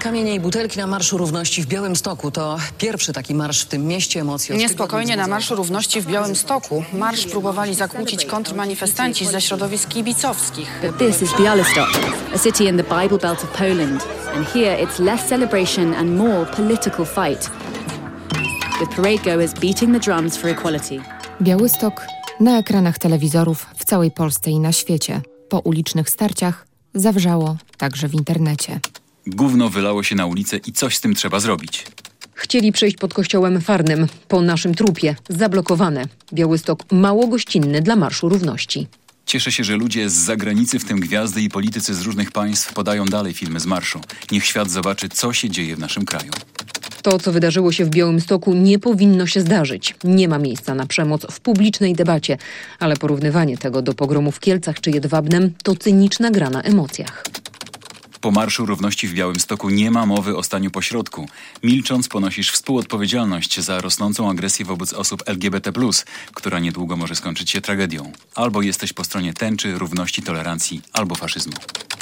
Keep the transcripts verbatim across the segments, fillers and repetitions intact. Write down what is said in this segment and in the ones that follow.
Kamienie i butelki na Marszu Równości w Białymstoku. To pierwszy taki marsz w tym mieście. Emocje. Niespokojnie na Marszu Równości w Białymstoku. Marsz próbowali zakłócić kontrmanifestanci ze środowisk kibicowskich. This is Białystok, a city in the Bible Belt of Poland. And here it's less celebration and more political fight. With parade goers beating the drums for equality. Białystok na ekranach telewizorów w całej Polsce i na świecie. Po ulicznych starciach zawrzało także w internecie. Gówno wylało się na ulicę i coś z tym trzeba zrobić. Chcieli przejść pod kościołem Farnym, po naszym trupie, zablokowane. Białystok mało gościnny dla Marszu Równości. Cieszę się, że ludzie z zagranicy, w tym gwiazdy i politycy z różnych państw, podają dalej filmy z marszu. Niech świat zobaczy, co się dzieje w naszym kraju. To, co wydarzyło się w Białymstoku, nie powinno się zdarzyć. Nie ma miejsca na przemoc w publicznej debacie, ale porównywanie tego do pogromu w Kielcach czy Jedwabnem to cyniczna gra na emocjach. Po Marszu Równości w Białymstoku nie ma mowy o staniu pośrodku. Milcząc ponosisz współodpowiedzialność za rosnącą agresję wobec osób L G B T plus, która niedługo może skończyć się tragedią. Albo jesteś po stronie tęczy, równości, tolerancji, albo faszyzmu.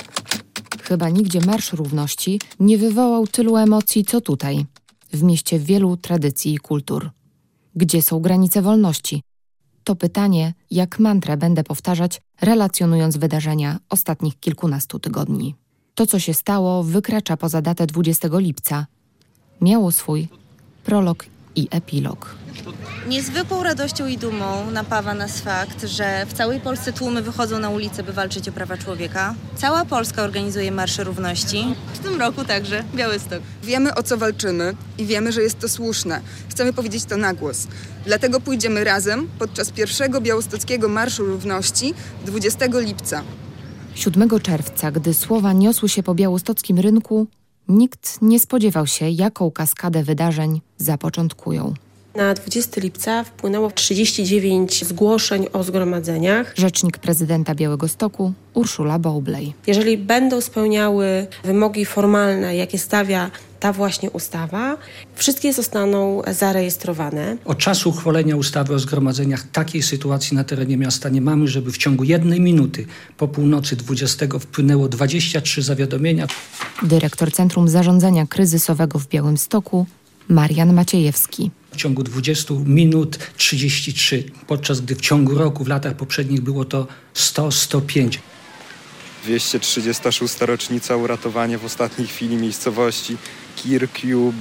Chyba nigdzie Marsz Równości nie wywołał tylu emocji, co tutaj, w mieście wielu tradycji i kultur. Gdzie są granice wolności? To pytanie, jak mantrę będę powtarzać, relacjonując wydarzenia ostatnich kilkunastu tygodni. To, co się stało, wykracza poza datę dwudziestego lipca. Miało swój prolog i epilog. Niezwykłą radością i dumą napawa nas fakt, że w całej Polsce tłumy wychodzą na ulicę, by walczyć o prawa człowieka. Cała Polska organizuje Marsze Równości. W tym roku także Białystok. Wiemy, o co walczymy i wiemy, że jest to słuszne. Chcemy powiedzieć to na głos. Dlatego pójdziemy razem podczas pierwszego białostockiego Marszu Równości dwudziestego lipca. siódmego czerwca, gdy słowa niosły się po białostockim rynku, nikt nie spodziewał się, jaką kaskadę wydarzeń zapoczątkują. Na dwudziestego lipca wpłynęło trzydzieści dziewięć zgłoszeń o zgromadzeniach. Rzecznik prezydenta Białegostoku Urszula Bowlej. Jeżeli będą spełniały wymogi formalne, jakie stawia ta właśnie ustawa, wszystkie zostaną zarejestrowane. Od czasu uchwalenia ustawy o zgromadzeniach takiej sytuacji na terenie miasta nie mamy, żeby w ciągu jednej minuty po północy dwudziestego wpłynęło dwadzieścia trzy zawiadomienia. Dyrektor Centrum Zarządzania Kryzysowego w Białymstoku Marian Maciejewski. W ciągu dwudziestu minut trzydzieści trzy, podczas gdy w ciągu roku, w latach poprzednich było to sto sto pięć. dwieście trzydziesta szósta rocznica uratowania w ostatniej chwili miejscowości Kirkju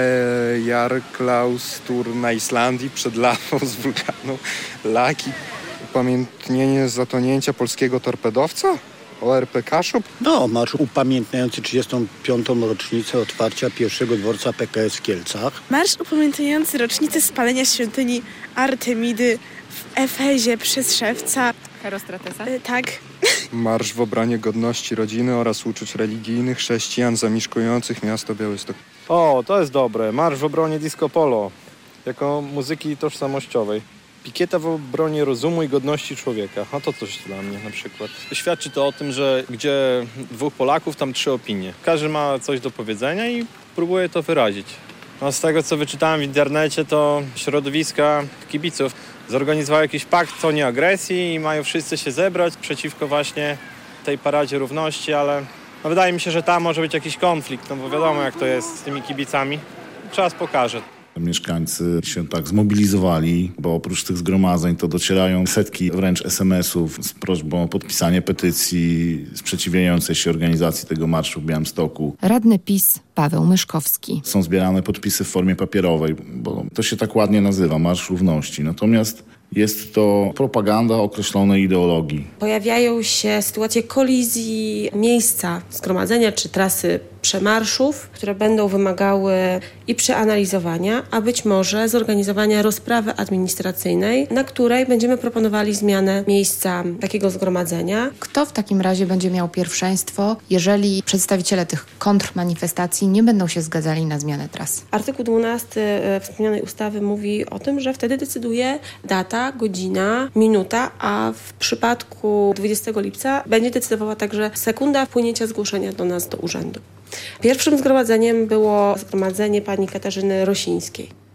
Bæjarklaustur na Islandii przed lawą z wulkanu Laki. Upamiętnienie zatonięcia polskiego torpedowca? O R P Kaszub? No, marsz upamiętniający trzydziestą piątą rocznicę otwarcia pierwszego dworca P K S w Kielcach. Marsz upamiętniający rocznicę spalenia świątyni Artemidy w Efezie przez szewca Herostratesa? Y, tak. Marsz w obronie godności rodziny oraz uczuć religijnych chrześcijan zamieszkujących miasto Białystok. O, to jest dobre. Marsz w obronie disco polo, jako muzyki tożsamościowej. Pikieta w obronie rozumu i godności człowieka. A to coś dla mnie na przykład. Świadczy to o tym, że gdzie dwóch Polaków, tam trzy opinie. Każdy ma coś do powiedzenia i próbuje to wyrazić. No, z tego, co wyczytałem w internecie, to środowiska kibiców zorganizowały jakiś pakt o nieagresji i mają wszyscy się zebrać przeciwko właśnie tej paradzie równości, ale no, wydaje mi się, że tam może być jakiś konflikt, no bo wiadomo, jak to jest z tymi kibicami. Czas pokaże. Mieszkańcy się tak zmobilizowali, bo oprócz tych zgromadzeń to docierają setki wręcz es em esów z prośbą o podpisanie petycji sprzeciwiającej się organizacji tego marszu w Białymstoku. Radny PiS Paweł Myszkowski. Są zbierane podpisy w formie papierowej, bo to się tak ładnie nazywa, Marsz Równości. Natomiast jest to propaganda określonej ideologii. Pojawiają się sytuacje kolizji miejsca zgromadzenia czy trasy przemarszów, które będą wymagały i przeanalizowania, a być może zorganizowania rozprawy administracyjnej, na której będziemy proponowali zmianę miejsca takiego zgromadzenia. Kto w takim razie będzie miał pierwszeństwo, jeżeli przedstawiciele tych kontrmanifestacji nie będą się zgadzali na zmianę tras? Artykuł dwunasty wspomnianej ustawy mówi o tym, że wtedy decyduje data, godzina, minuta, a w przypadku dwudziestego lipca będzie decydowała także sekunda wpłynięcia zgłoszenia do nas do urzędu. Pierwszym zgromadzeniem było zgromadzenie pani Katarzyny Rosińskiej.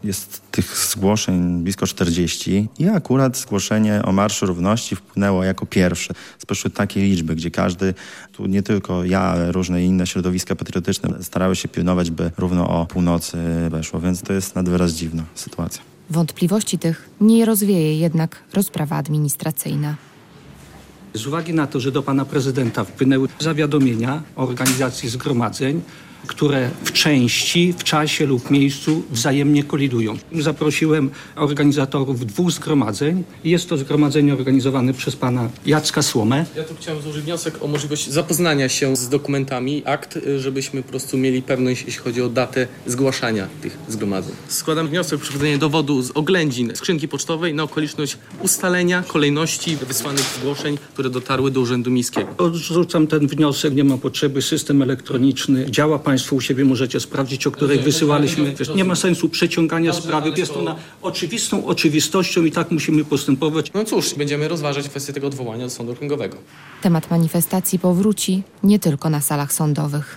Jest tych zgłoszeń blisko czterdzieści i akurat zgłoszenie o Marszu Równości wpłynęło jako pierwsze. Spośród takiej liczby, gdzie każdy, tu nie tylko ja, ale różne inne środowiska patriotyczne starały się pilnować, by równo o północy weszło, więc to jest nad wyraz dziwna sytuacja. Wątpliwości tych nie rozwieje jednak rozprawa administracyjna. Z uwagi na to, że do pana prezydenta wpłynęły zawiadomienia o organizacji zgromadzeń, które w części, w czasie lub miejscu wzajemnie kolidują. Zaprosiłem organizatorów dwóch zgromadzeń. Jest to zgromadzenie organizowane przez pana Jacka Słomę. Ja tu chciałem złożyć wniosek o możliwość zapoznania się z dokumentami akt, żebyśmy po prostu mieli pewność, jeśli chodzi o datę zgłaszania tych zgromadzeń. Składam wniosek o przeprowadzenie dowodu z oględzin skrzynki pocztowej na okoliczność ustalenia kolejności wysłanych zgłoszeń, które dotarły do Urzędu Miejskiego. Odrzucam ten wniosek, nie ma potrzeby, system elektroniczny działa. Państwo u siebie możecie sprawdzić, o której wysyłaliśmy. Nie ma sensu przeciągania sprawy. Jest ona oczywistą oczywistością i tak musimy postępować. No cóż, będziemy rozważać kwestię tego odwołania do Sądu Okręgowego. Temat manifestacji powróci nie tylko na salach sądowych.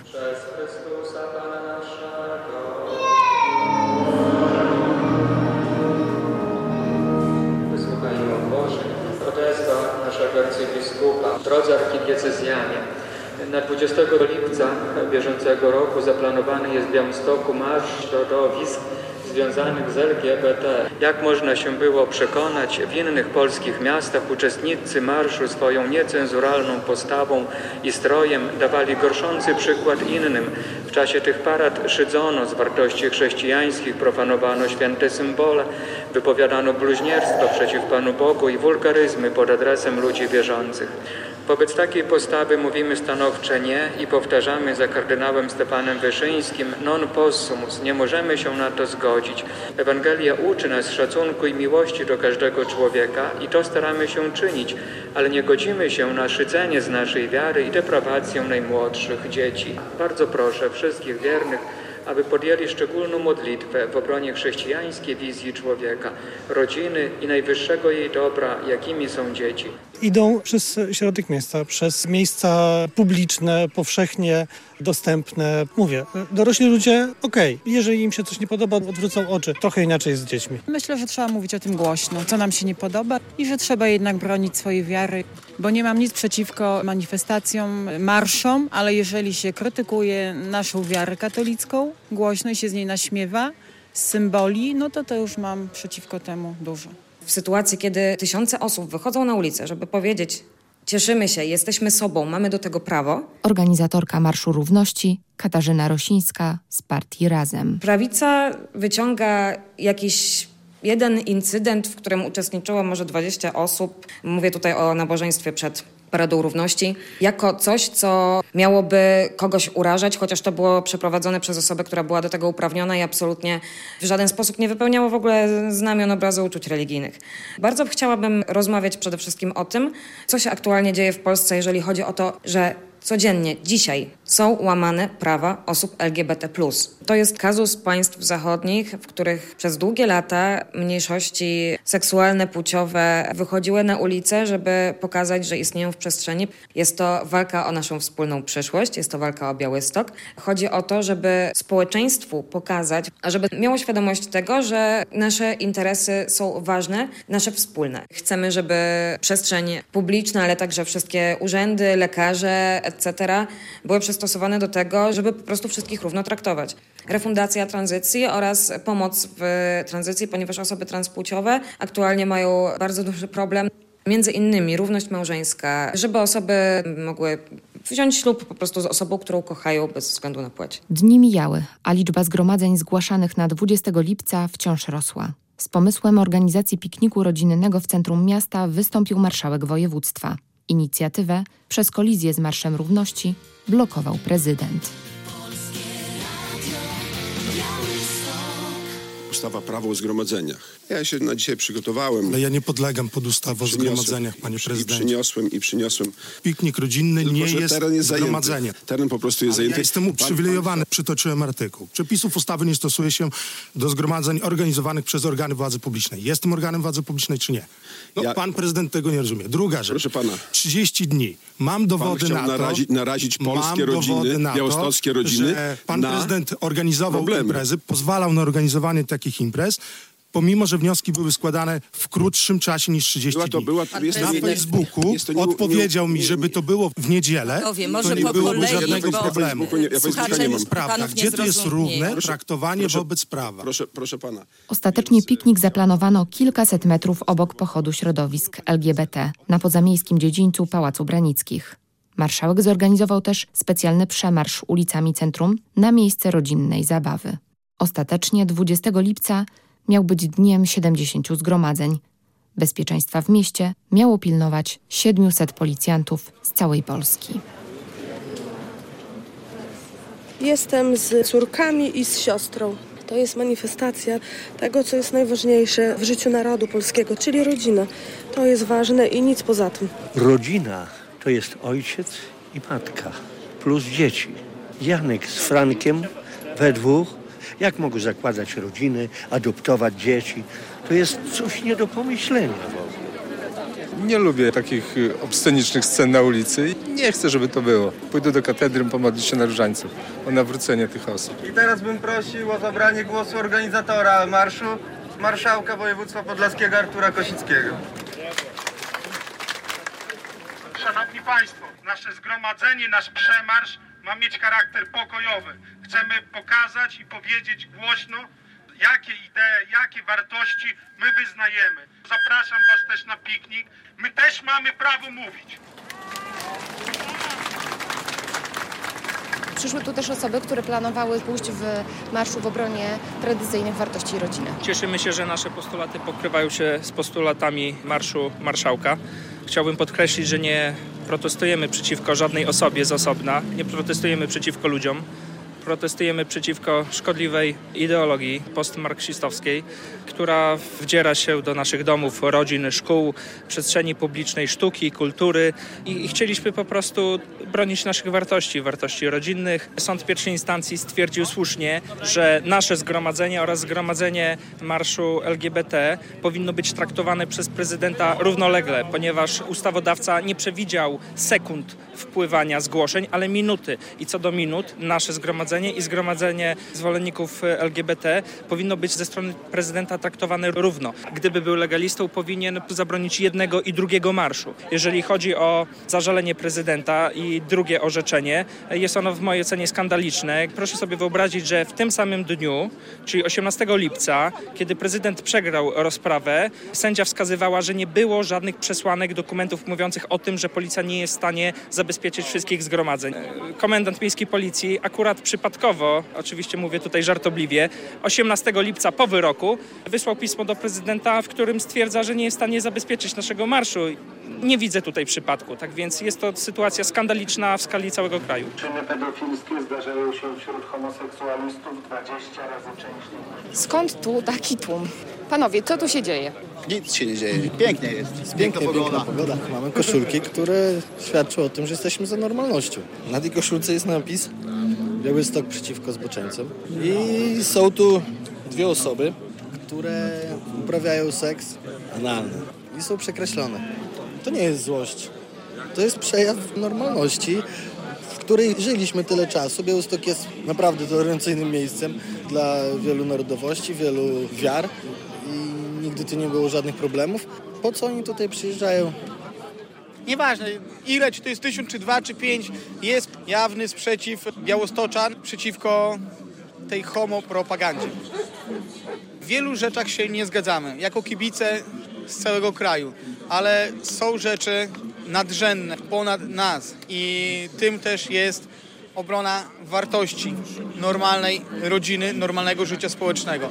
Wysłuchajmy ogłoszeń. Odezwa naszego arcybiskupa. Drodzy archidiecezjanie, na dwudziestego lipca bieżącego roku zaplanowany jest w Białymstoku marsz środowisk związanych z L G B T. Jak można się było przekonać, w innych polskich miastach uczestnicy marszu swoją niecenzuralną postawą i strojem dawali gorszący przykład innym. W czasie tych parad szydzono z wartości chrześcijańskich, profanowano święte symbole, wypowiadano bluźnierstwo przeciw Panu Bogu i wulgaryzmy pod adresem ludzi wierzących. Wobec takiej postawy mówimy stanowcze nie i powtarzamy za kardynałem Stefanem Wyszyńskim non possumus, nie możemy się na to zgodzić. Ewangelia uczy nas szacunku i miłości do każdego człowieka i to staramy się czynić, ale nie godzimy się na szydzenie z naszej wiary i deprawację najmłodszych dzieci. Bardzo proszę wszystkich wiernych, aby podjęli szczególną modlitwę w obronie chrześcijańskiej wizji człowieka, rodziny i najwyższego jej dobra, jakimi są dzieci. Idą przez środek miasta, przez miejsca publiczne, powszechnie dostępne. Mówię, dorośli ludzie, okej, okay. Jeżeli im się coś nie podoba, odwrócą oczy. Trochę inaczej jest z dziećmi. Myślę, że trzeba mówić o tym głośno, co nam się nie podoba i że trzeba jednak bronić swojej wiary, bo nie mam nic przeciwko manifestacjom, marszom, ale jeżeli się krytykuje naszą wiarę katolicką głośno i się z niej naśmiewa, z symboli, no to to już mam przeciwko temu dużo. W sytuacji, kiedy tysiące osób wychodzą na ulicę, żeby powiedzieć: cieszymy się, jesteśmy sobą, mamy do tego prawo. Organizatorka Marszu Równości Katarzyna Rosińska z partii Razem. Prawica wyciąga jakiś jeden incydent, w którym uczestniczyło może dwadzieścia osób. Mówię tutaj o nabożeństwie przed Paradą Równości, jako coś, co miałoby kogoś urażać, chociaż to było przeprowadzone przez osobę, która była do tego uprawniona i absolutnie w żaden sposób nie wypełniało w ogóle znamion obrazu uczuć religijnych. Bardzo chciałabym rozmawiać przede wszystkim o tym, co się aktualnie dzieje w Polsce, jeżeli chodzi o to, że codziennie, dzisiaj są łamane prawa osób L G B T plus. To jest kazus państw zachodnich, w których przez długie lata mniejszości seksualne, płciowe wychodziły na ulicę, żeby pokazać, że istnieją w przestrzeni. Jest to walka o naszą wspólną przyszłość, jest to walka o Białystok. Chodzi o to, żeby społeczeństwu pokazać, a żeby miało świadomość tego, że nasze interesy są ważne, nasze wspólne. Chcemy, żeby przestrzeń publiczna, ale także wszystkie urzędy, lekarze, et cetera były przystosowane do tego, żeby po prostu wszystkich równo traktować. Refundacja tranzycji oraz pomoc w tranzycji, ponieważ osoby transpłciowe aktualnie mają bardzo duży problem. Między innymi równość małżeńska, żeby osoby mogły wziąć ślub po prostu z osobą, którą kochają bez względu na płeć. Dni mijały, a liczba zgromadzeń zgłaszanych na dwudziestego lipca wciąż rosła. Z pomysłem organizacji pikniku rodzinnego w centrum miasta wystąpił marszałek województwa. Inicjatywę przez kolizję z Marszem Równości blokował prezydent. Ustawa prawo o zgromadzeniach. Ja się na dzisiaj przygotowałem. Ale ja nie podlegam pod ustawę o zgromadzeniach, panie prezydencie. I przyniosłem, i przyniosłem. Piknik rodzinny Tylko, nie jest, teren jest zgromadzenie. Zajęty. Teren po prostu jest Ale zajęty. ja jestem uprzywilejowany, pan... przytoczyłem artykuł. Przepisów ustawy nie stosuje się do zgromadzeń organizowanych przez organy władzy publicznej. Jestem organem władzy publicznej, czy nie? No, ja... Pan prezydent tego nie rozumie. Druga rzecz. Proszę pana. trzydzieści dni. Mam dowody pan na to. Narazić, narazić polskie rodziny, na białostockie to, rodziny. Że pan na prezydent organizował problemy. imprezy, pozwalał na organizowanie takich takich imprez, pomimo że wnioski były składane w krótszym czasie niż trzydzieści Była to, dni. była, jest Na to, Facebooku jest to nie, odpowiedział nie, mi, nie, żeby to było w niedzielę, Panowie, to może nie po byłoby kolei, żadnego bo problemu. Ja Facebooka słuchacze nie To mam. jest prawda. panów nie Gdzie to jest zrozumieją. równe Proszę- traktowanie proszę- wobec prawa? Proszę, proszę pana. Ostatecznie piknik zaplanowano kilkaset metrów obok pochodu środowisk L G B T na pozamiejskim dziedzińcu Pałacu Branickich. Marszałek zorganizował też specjalny przemarsz ulicami centrum na miejsce rodzinnej zabawy. Ostatecznie dwudziestego lipca miał być dniem siedemdziesięciu zgromadzeń. Bezpieczeństwa w mieście miało pilnować siedmiuset policjantów z całej Polski. Jestem z córkami i z siostrą. To jest manifestacja tego, co jest najważniejsze w życiu narodu polskiego, czyli rodzina. To jest ważne i nic poza tym. Rodzina to jest ojciec i matka, plus dzieci. Janek z Frankiem we dwóch. Jak mogą zakładać rodziny, adoptować dzieci? To jest coś nie do pomyślenia w ogóle. Nie lubię takich obscenicznych scen na ulicy i nie chcę, żeby to było. Pójdę do katedry pomodlić się na różańców o nawrócenie tych osób. I teraz bym prosił o zabranie głosu organizatora marszu, marszałka województwa podlaskiego Artura Kosickiego. Szanowni Państwo, nasze zgromadzenie, nasz przemarsz ma mieć charakter pokojowy. Chcemy pokazać i powiedzieć głośno, jakie idee, jakie wartości my wyznajemy. Zapraszam Was też na piknik. My też mamy prawo mówić. Przyszły tu też osoby, które planowały pójść w marszu w obronie tradycyjnych wartości rodziny. Cieszymy się, że nasze postulaty pokrywają się z postulatami marszu marszałka. Chciałbym podkreślić, że nie protestujemy przeciwko żadnej osobie z osobna, nie protestujemy przeciwko ludziom. Protestujemy przeciwko szkodliwej ideologii postmarksistowskiej, która wdziera się do naszych domów, rodzin, szkół, przestrzeni publicznej, sztuki, kultury i, i chcieliśmy po prostu bronić naszych wartości, wartości rodzinnych. Sąd pierwszej instancji stwierdził słusznie, że nasze zgromadzenie oraz zgromadzenie marszu L G B T powinno być traktowane przez prezydenta równolegle, ponieważ ustawodawca nie przewidział sekund wpływania zgłoszeń, ale minuty. I co do minut, nasze zgromadzenie i zgromadzenie zwolenników L G B T powinno być ze strony prezydenta traktowane równo. Gdyby był legalistą, powinien zabronić jednego i drugiego marszu. Jeżeli chodzi o zażalenie prezydenta i drugie orzeczenie, jest ono w mojej ocenie skandaliczne. Proszę sobie wyobrazić, że w tym samym dniu, czyli osiemnastego lipca, kiedy prezydent przegrał rozprawę, sędzia wskazywała, że nie było żadnych przesłanek dokumentów mówiących o tym, że policja nie jest w stanie zabezpieczyć wszystkich zgromadzeń. Komendant miejskiej policji akurat przypadkowo, oczywiście mówię tutaj żartobliwie, osiemnastego lipca po wyroku wysłał pismo do prezydenta, w którym stwierdza, że nie jest w stanie zabezpieczyć naszego marszu. Nie widzę tutaj przypadku, tak więc jest to sytuacja skandaliczna w skali całego kraju. Czyny pedofilskie zdarzają się wśród homoseksualistów dwadzieścia razy częściej. Skąd tu taki tłum? Panowie, co tu się dzieje? Nic się nie dzieje. Pięknie jest. Jest piękna pogoda. pogoda. Mamy koszulki, które świadczą o tym, że jesteśmy za normalnością. Na tej koszulce jest napis Białystok przeciwko zboczeńcom. I są tu dwie osoby, które uprawiają seks analny. I są przekreślone. To nie jest złość. To jest przejaw normalności, w której żyliśmy tyle czasu. Białystok jest naprawdę tolerancyjnym miejscem dla wielu narodowości, wielu wiar. I nigdy tu nie było żadnych problemów. Po co oni tutaj przyjeżdżają? Nieważne ile, czy to jest tysiąc, czy dwa, czy pięć, jest jawny sprzeciw białostoczan przeciwko tej homopropagandzie. W wielu rzeczach się nie zgadzamy, jako kibice z całego kraju, ale są rzeczy nadrzędne ponad nas i tym też jest obrona wartości normalnej rodziny, normalnego życia społecznego.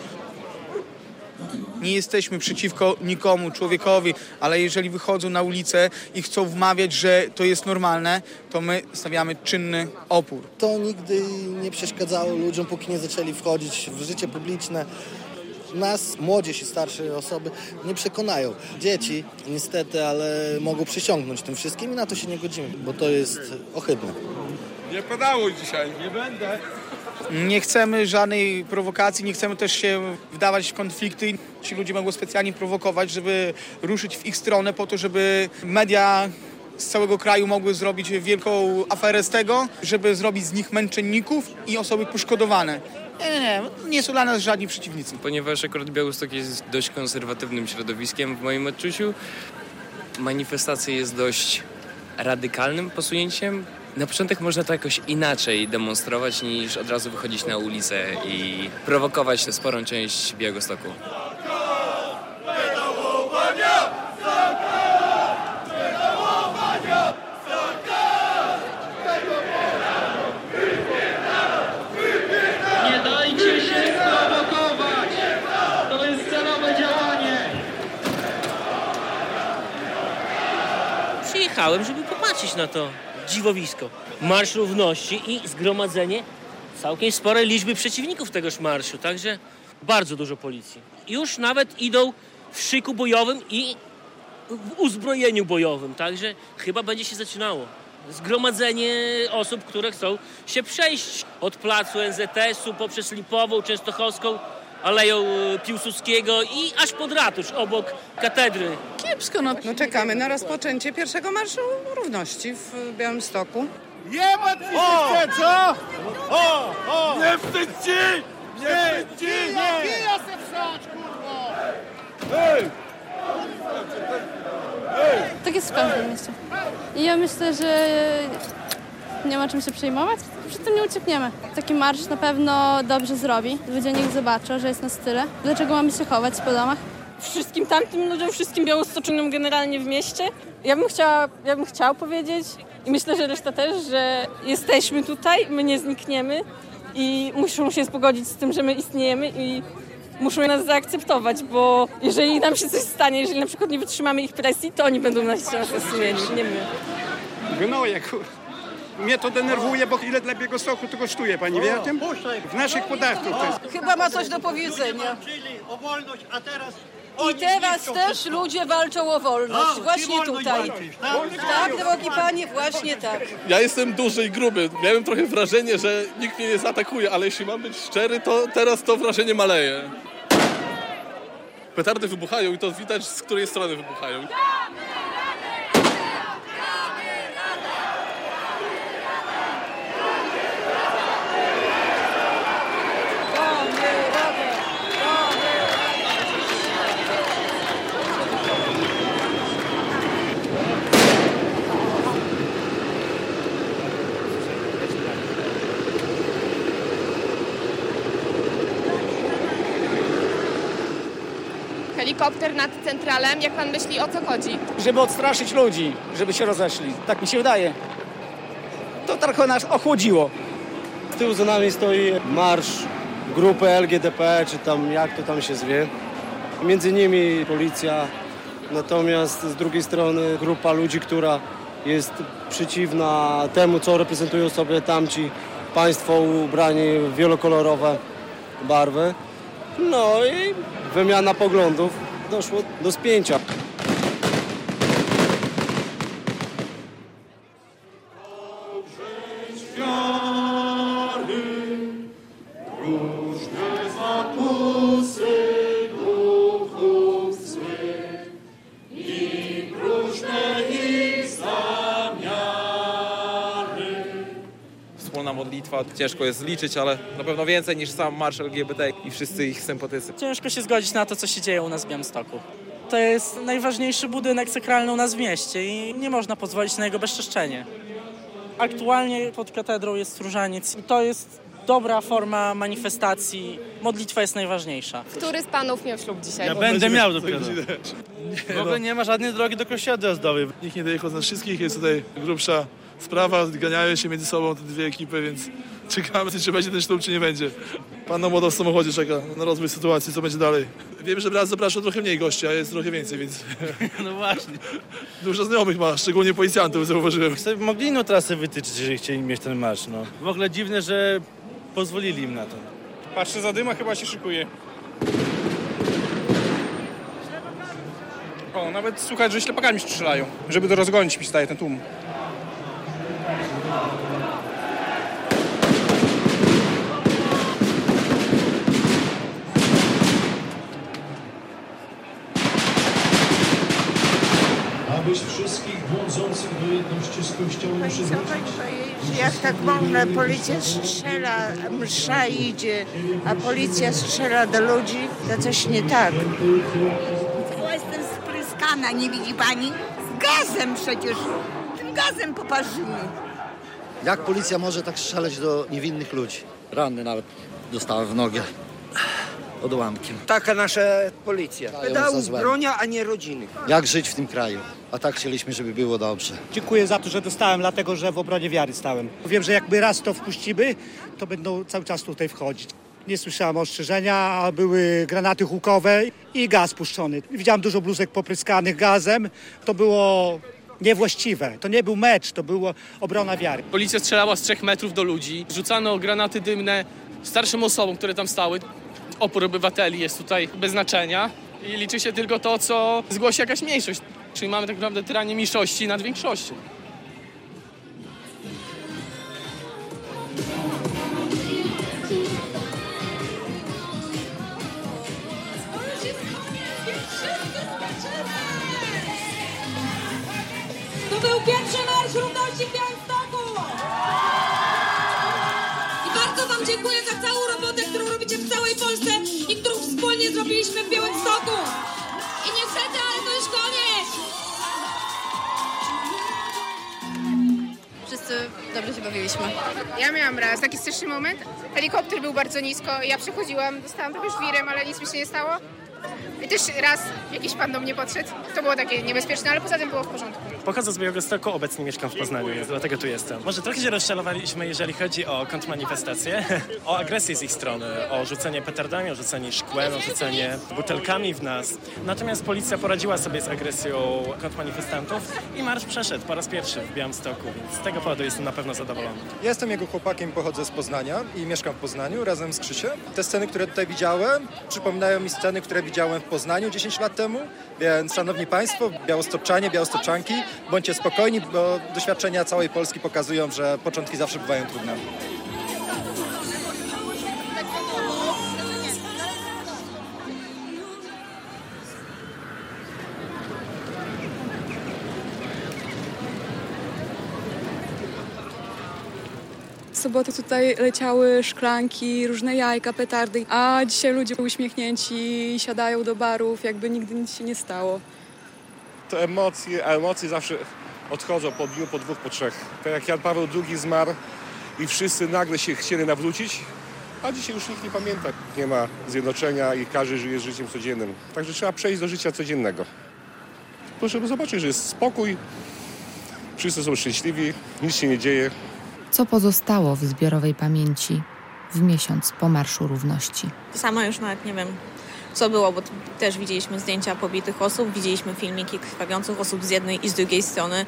Nie jesteśmy przeciwko nikomu, człowiekowi, ale jeżeli wychodzą na ulicę i chcą wmawiać, że to jest normalne, to my stawiamy czynny opór. To nigdy nie przeszkadzało ludziom, póki nie zaczęli wchodzić w życie publiczne. Nas, młodzież i starsze osoby, nie przekonają. Dzieci niestety, ale mogą przysiągnąć tym wszystkim i na to się nie godzimy, bo to jest ohydne. Nie padało dzisiaj. Nie będę. Nie chcemy żadnej prowokacji, nie chcemy też się wdawać w konflikty. Ci ludzie mogą specjalnie prowokować, żeby ruszyć w ich stronę po to, żeby media z całego kraju mogły zrobić wielką aferę z tego, żeby zrobić z nich męczenników i osoby poszkodowane. Nie, nie, nie, nie są dla nas żadni przeciwnicy. Ponieważ akurat Białystok jest dość konserwatywnym środowiskiem w moim odczuciu, manifestacja jest dość radykalnym posunięciem. Na początek można to jakoś inaczej demonstrować, niż od razu wychodzić na ulicę i prowokować sporą część Białegostoku. Nie dajcie się prowokować! To jest celowe działanie! Przyjechałem, żeby popatrzeć na to dziwowisko. Marsz Równości i zgromadzenie całkiem sporej liczby przeciwników tegoż marszu, także bardzo dużo policji. Już nawet idą w szyku bojowym i w uzbrojeniu bojowym, także chyba będzie się zaczynało. Zgromadzenie osób, które chcą się przejść od placu N Z S u poprzez Lipową, Częstochowską, Aleją Piłsudskiego i aż pod ratusz, obok katedry. Kiepsko, no, no czekamy na rozpoczęcie pierwszego Marszu Równości w Białymstoku. Nie ma ci się, co? O, o! Nie wstydź ci! Nie wstydź ci! Nie! Kija se wsadź, kurwa! Hej! Tak jest w każdym mieście. I ja myślę, że nie ma czym się przejmować. Przy tym nie uciekniemy. Taki marsz na pewno dobrze zrobi. Ludzie niech zobaczą, że jest nas tyle. Dlaczego mamy się chować po domach? Wszystkim tamtym ludziom, wszystkim białostoczonym generalnie w mieście. Ja bym chciała, ja bym chciała powiedzieć i myślę, że reszta też, że jesteśmy tutaj, my nie znikniemy i muszą się pogodzić z tym, że my istniejemy i muszą nas zaakceptować, bo jeżeli nam się coś stanie, jeżeli na przykład nie wytrzymamy ich presji, to oni będą nas sumieni, nie my. Gnoje, kur... Mnie to denerwuje, bo ile dla Białegostoku to kosztuje, pani wie o tym? W naszych podatkach to jest. Chyba ma coś do powiedzenia. O wolność, a teraz... I teraz też ludzie walczą o wolność, właśnie tutaj. Tak, drogi panie, właśnie tak. Ja jestem duży i gruby. Miałem trochę wrażenie, że nikt mnie nie zaatakuje, ale jeśli mam być szczery, to teraz to wrażenie maleje. Petardy wybuchają i to widać, z której strony wybuchają. Helikopter nad centralem, jak pan myśli, o co chodzi? Żeby odstraszyć ludzi, żeby się rozeszli. Tak mi się wydaje. To trochę nas ochłodziło. Z tyłu za nami stoi marsz grupy L G D P, czy tam jak to tam się zwie. Między nimi policja, natomiast z drugiej strony grupa ludzi, która jest przeciwna temu, co reprezentują sobie tamci państwo ubrani w wielokolorowe barwy. No i wymiana poglądów, doszło do spięcia. Wspólna modlitwa, ciężko jest zliczyć, ale na pewno więcej niż sam marsz L G B T i wszyscy ich sympatycy. Ciężko się zgodzić na to, co się dzieje u nas w Białymstoku. To jest najważniejszy budynek sakralny u nas w mieście i nie można pozwolić na jego bezczeszczenie. Aktualnie pod katedrą jest różaniec i to jest dobra forma manifestacji. Modlitwa jest najważniejsza. Który z panów miał ślub dzisiaj? Ja będę miał dopiero. W ogóle nie ma żadnej drogi do kościoła dojazdowej. Nikt nie dojechał z nas wszystkich, jest tutaj grubsza sprawa, ganiają się między sobą te dwie ekipy, więc czekamy, czy będzie ten ślub, czy nie będzie. Pan młoda w samochodzie czeka na rozwój sytuacji, co będzie dalej. Wiem, że raz zapraszał trochę mniej gości, a jest trochę więcej, więc... No właśnie. Dużo znajomych ma, szczególnie policjantów, zauważyłem. Mogli inną trasę wytyczyć, jeżeli chcieli mieć ten marsz, no. W ogóle dziwne, że pozwolili im na to. Patrzę, zadyma chyba się szykuje. O, nawet słuchać, że ślepakami strzelają, żeby to rozgonić, mi staje ten tłum. Abyś wszystkich błądzących do Jak tak można, policja strzela, msza idzie, a policja strzela do ludzi, to coś nie tak. Cała jestem spryskana, nie widzi pani? Z gazem przecież, tym gazem poparzyli. Jak policja może tak strzelać do niewinnych ludzi? Ranny nawet dostałem w nogę odłamkiem. Taka nasza policja. Pedałów bronia, a nie rodziny. Jak żyć w tym kraju? A tak chcieliśmy, żeby było dobrze. Dziękuję za to, że dostałem, dlatego że w obronie wiary stałem. Wiem, że jakby raz to wpuścimy, to będą cały czas tutaj wchodzić. Nie słyszałem ostrzeżenia, a były granaty hukowe i gaz puszczony. Widziałem dużo bluzek popryskanych gazem. To było niewłaściwe. To nie był mecz, to była obrona wiary. Policja strzelała z trzech metrów do ludzi. Rzucano granaty dymne starszym osobom, które tam stały. Opór obywateli jest tutaj bez znaczenia i liczy się tylko to, co zgłosi jakaś mniejszość. Czyli mamy tak naprawdę tyranię mniejszości nad większością. To był pierwszy Marsz Równości w Białymstoku! I bardzo wam dziękuję za całą robotę, którą robicie w całej Polsce i którą wspólnie zrobiliśmy w Białymstoku. I niestety, ale to już koniec! Wszyscy dobrze się bawiliśmy. Ja miałam raz taki straszny moment. Helikopter był bardzo nisko i ja przechodziłam, dostałam trochę żwirem, ale nic mi się nie stało. I też raz jakiś pan do mnie podszedł. To było takie niebezpieczne, ale poza tym było w porządku. Pochodzę z Białegostoku, obecnie mieszkam w Poznaniu, więc dlatego tu jestem. Może trochę się rozczarowaliśmy, jeżeli chodzi o kontrmanifestacje, o agresję z ich strony, o rzucenie petardami, o rzucenie szkłem, o rzucenie butelkami w nas. Natomiast policja poradziła sobie z agresją kontrmanifestantów i marsz przeszedł po raz pierwszy w Białymstoku, więc z tego powodu jestem na pewno zadowolony. Ja jestem jego chłopakiem, pochodzę z Poznania i mieszkam w Poznaniu razem z Krzysiem. Te sceny, które tutaj widziałem, przypominają mi sceny, które widziałem w Poznaniu dziesięć lat temu, więc szanowni państwo, białostoczanie, białostoczanki, bądźcie spokojni, bo doświadczenia całej Polski pokazują, że początki zawsze bywają trudne. W sobotę tutaj leciały szklanki, różne jajka, petardy, a dzisiaj ludzie uśmiechnięci siadają do barów, jakby nigdy nic się nie stało. To emocje, a emocje zawsze odchodzą po dniu, po dwóch, po trzech. Tak jak Jan Paweł drugi zmarł i wszyscy nagle się chcieli nawrócić, a dzisiaj już nikt nie pamięta. Nie ma zjednoczenia i każdy żyje życiem codziennym. Także trzeba przejść do życia codziennego. Proszę zobaczyć, że jest spokój, wszyscy są szczęśliwi, nic się nie dzieje. Co pozostało w zbiorowej pamięci w miesiąc po Marszu Równości? Sama już nawet nie wiem, co było, bo też widzieliśmy zdjęcia pobitych osób, widzieliśmy filmiki krwawiących osób z jednej i z drugiej strony.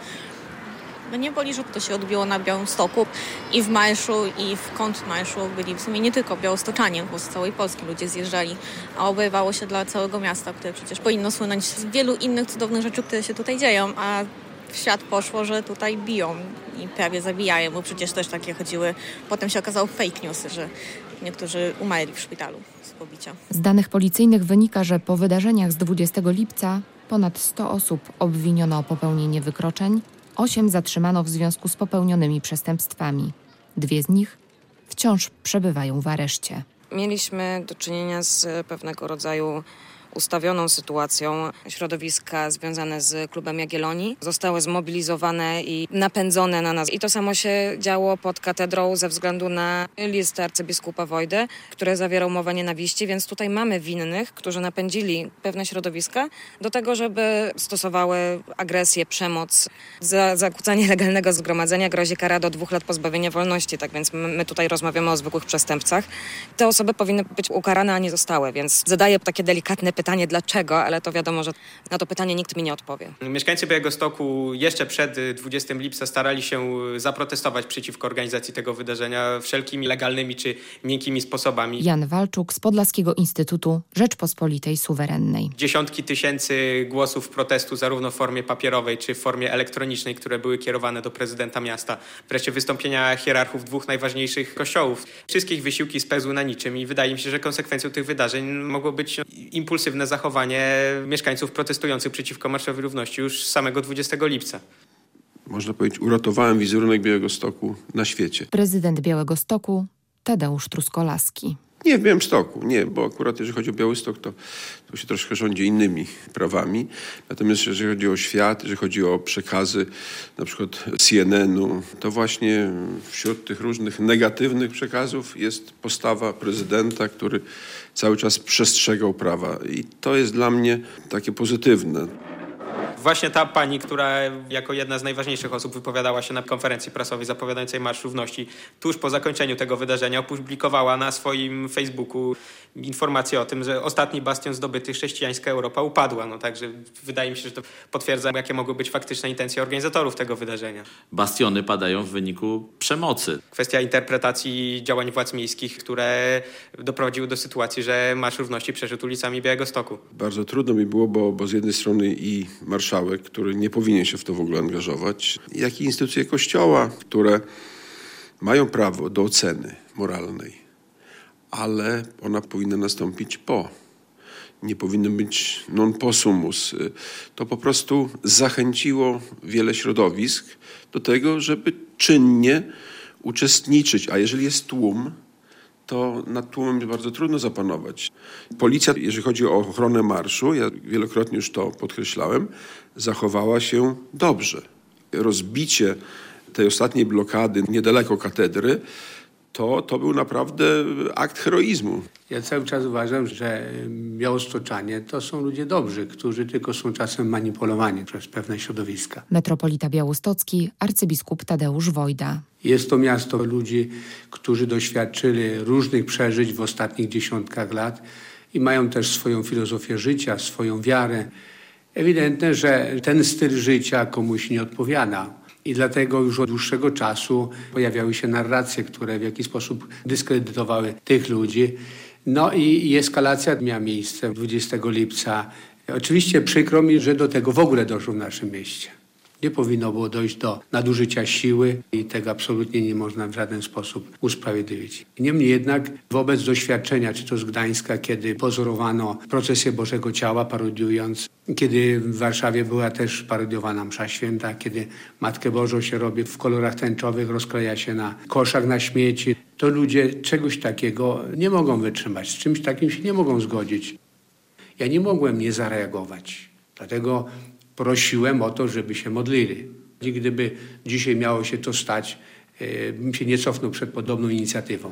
Mnie boli, że to się odbiło na Białymstoku i w marszu, i w kontrmarszu byli w sumie nie tylko białostoczanie, bo z całej Polski ludzie zjeżdżali, a obejrzało się dla całego miasta, które przecież powinno słynąć z wielu innych cudownych rzeczy, które się tutaj dzieją, a w świat poszło, że tutaj biją i prawie zabijają, bo przecież też takie chodziły. Potem się okazało fake newsy, że niektórzy umarli w szpitalu z pobicia. Z danych policyjnych wynika, że po wydarzeniach z dwudziestego lipca ponad sto osób obwiniono o popełnienie wykroczeń, osiem zatrzymano w związku z popełnionymi przestępstwami. Dwie z nich wciąż przebywają w areszcie. Mieliśmy do czynienia z pewnego rodzaju ustawioną sytuacją. Środowiska związane z klubem Jagiellonii zostały zmobilizowane i napędzone na nas. I to samo się działo pod katedrą ze względu na list arcybiskupa Wojdy, który zawierał mowę nienawiści, więc tutaj mamy winnych, którzy napędzili pewne środowiska do tego, żeby stosowały agresję, przemoc. Za zakłócanie legalnego zgromadzenia grozi kara do dwóch lat pozbawienia wolności, tak więc my tutaj rozmawiamy o zwykłych przestępcach. Te osoby powinny być ukarane, a nie zostały, więc zadaję takie delikatne pytanie, dlaczego, ale to wiadomo, że na to pytanie nikt mi nie odpowie. Mieszkańcy Białegostoku jeszcze przed dwudziestego lipca starali się zaprotestować przeciwko organizacji tego wydarzenia wszelkimi legalnymi czy miękkimi sposobami. Jan Walczuk z Podlaskiego Instytutu Rzeczpospolitej Suwerennej. Dziesiątki tysięcy głosów protestu zarówno w formie papierowej czy w formie elektronicznej, które były kierowane do prezydenta miasta. Wreszcie wystąpienia hierarchów dwóch najważniejszych kościołów. Wszystkich wysiłki spełzły na niczym i wydaje mi się, że konsekwencją tych wydarzeń mogło być impulsywne zachowanie. zachowanie mieszkańców protestujących przeciwko Marszowi Równości już z samego dwudziestego lipca. można powiedzieć, uratowałem wizerunek Białegostoku na świecie. Prezydent Białegostoku Tadeusz Truskolaski. Nie w Białymstoku, nie, bo akurat jeżeli chodzi o Białystok, to, to się troszkę rządzi innymi prawami. Natomiast jeżeli chodzi o świat, jeżeli chodzi o przekazy na przykład C N N u, to właśnie wśród tych różnych negatywnych przekazów jest postawa prezydenta, który cały czas przestrzegał prawa. I to jest dla mnie takie pozytywne. Właśnie ta pani, która jako jedna z najważniejszych osób wypowiadała się na konferencji prasowej zapowiadającej Marsz Równości, tuż po zakończeniu tego wydarzenia opublikowała na swoim Facebooku informację o tym, że ostatni bastion zdobyty, chrześcijańska Europa, upadła. No także wydaje mi się, że to potwierdza, jakie mogły być faktyczne intencje organizatorów tego wydarzenia. Bastiony padają w wyniku przemocy. Kwestia interpretacji działań władz miejskich, które doprowadziły do sytuacji, że Marsz Równości przeszedł ulicami Białegostoku. Bardzo trudno mi było, bo, bo z jednej strony i marszałek, który nie powinien się w to w ogóle angażować, jak i instytucje Kościoła, które mają prawo do oceny moralnej, ale ona powinna nastąpić po. Nie powinno być non possumus. To po prostu zachęciło wiele środowisk do tego, żeby czynnie uczestniczyć, a jeżeli jest tłum, to nad tłumem jest bardzo trudno zapanować. Policja, jeżeli chodzi o ochronę marszu, ja wielokrotnie już to podkreślałem, zachowała się dobrze. Rozbicie tej ostatniej blokady niedaleko katedry, to, to był naprawdę akt heroizmu. Ja cały czas uważam, że białostoczanie to są ludzie dobrzy, którzy tylko są czasem manipulowani przez pewne środowiska. Metropolita białostocki, arcybiskup Tadeusz Wojda. Jest to miasto ludzi, którzy doświadczyli różnych przeżyć w ostatnich dziesiątkach lat i mają też swoją filozofię życia, swoją wiarę. Ewidentne, że ten styl życia komuś nie odpowiada. I dlatego już od dłuższego czasu pojawiały się narracje, które w jakiś sposób dyskredytowały tych ludzi. No i eskalacja miała miejsce dwudziestego lipca. Oczywiście przykro mi, że do tego w ogóle doszło w naszym mieście. Nie powinno było dojść do nadużycia siły i tego absolutnie nie można w żaden sposób usprawiedliwić. Niemniej jednak wobec doświadczenia, czy to z Gdańska, kiedy pozorowano procesję Bożego Ciała parodiując, kiedy w Warszawie była też parodiowana msza święta, kiedy Matkę Bożą się robi w kolorach tęczowych, rozkleja się na koszach na śmieci, to ludzie czegoś takiego nie mogą wytrzymać, z czymś takim się nie mogą zgodzić. Ja nie mogłem nie zareagować, dlatego prosiłem o to, żeby się modlili. I gdyby dzisiaj miało się to stać, bym się nie cofnął przed podobną inicjatywą.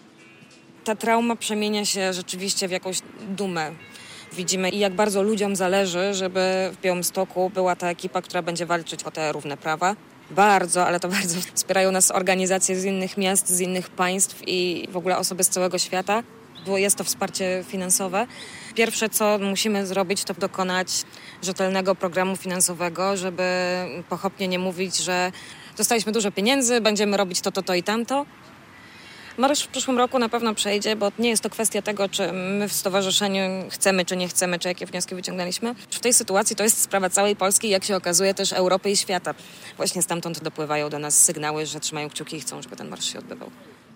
Ta trauma przemienia się rzeczywiście w jakąś dumę. Widzimy, jak bardzo ludziom zależy, żeby w Białymstoku była ta ekipa, która będzie walczyć o te równe prawa. Bardzo, ale to bardzo wspierają nas organizacje z innych miast, z innych państw i w ogóle osoby z całego świata, bo jest to wsparcie finansowe. Pierwsze, co musimy zrobić, to dokonać rzetelnego programu finansowego, żeby pochopnie nie mówić, że dostaliśmy dużo pieniędzy, będziemy robić to, to, to i tamto. Marsz w przyszłym roku na pewno przejdzie, bo nie jest to kwestia tego, czy my w stowarzyszeniu chcemy, czy nie chcemy, czy jakie wnioski wyciągnęliśmy. W tej sytuacji to jest sprawa całej Polski i jak się okazuje też Europy i świata. Właśnie stamtąd dopływają do nas sygnały, że trzymają kciuki i chcą, żeby ten marsz się odbywał.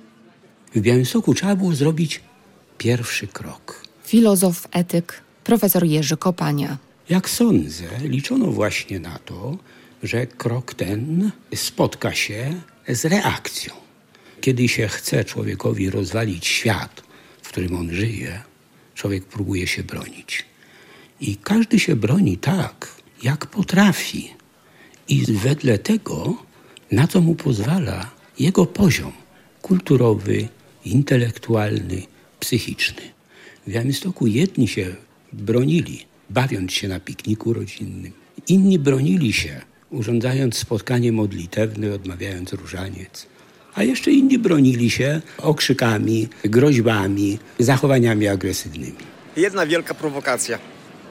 W Białymstoku trzeba było zrobić pierwszy krok. Filozof, etyk, profesor Jerzy Kopania. Jak sądzę, liczono właśnie na to, że krok ten spotka się z reakcją. Kiedy się chce człowiekowi rozwalić świat, w którym on żyje, człowiek próbuje się bronić. I każdy się broni tak, jak potrafi. I wedle tego, na co mu pozwala jego poziom kulturowy, intelektualny, psychiczny. W Białymstoku jedni się bronili, bawiąc się na pikniku rodzinnym. Inni bronili się, urządzając spotkanie modlitewne, odmawiając różaniec. A jeszcze inni bronili się okrzykami, groźbami, zachowaniami agresywnymi. Jedna wielka prowokacja.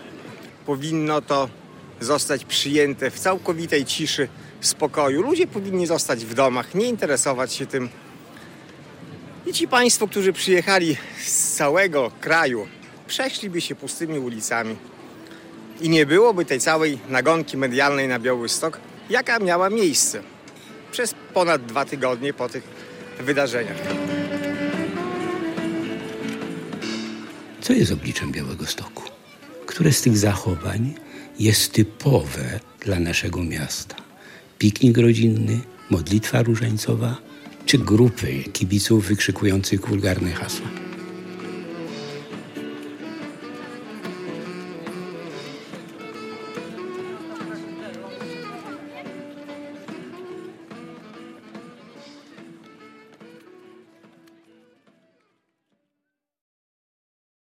Powinno to zostać przyjęte w całkowitej ciszy, spokoju. Ludzie powinni zostać w domach, nie interesować się tym. I ci państwo, którzy przyjechali z całego kraju, przeszliby się pustymi ulicami. I nie byłoby tej całej nagonki medialnej na Białystok, jaka miała miejsce przez ponad dwa tygodnie po tych wydarzeniach. Co jest obliczem Białegostoku? Które z tych zachowań jest typowe dla naszego miasta? piknik rodzinny, modlitwa różańcowa, czy grupy kibiców wykrzykujących wulgarne hasła.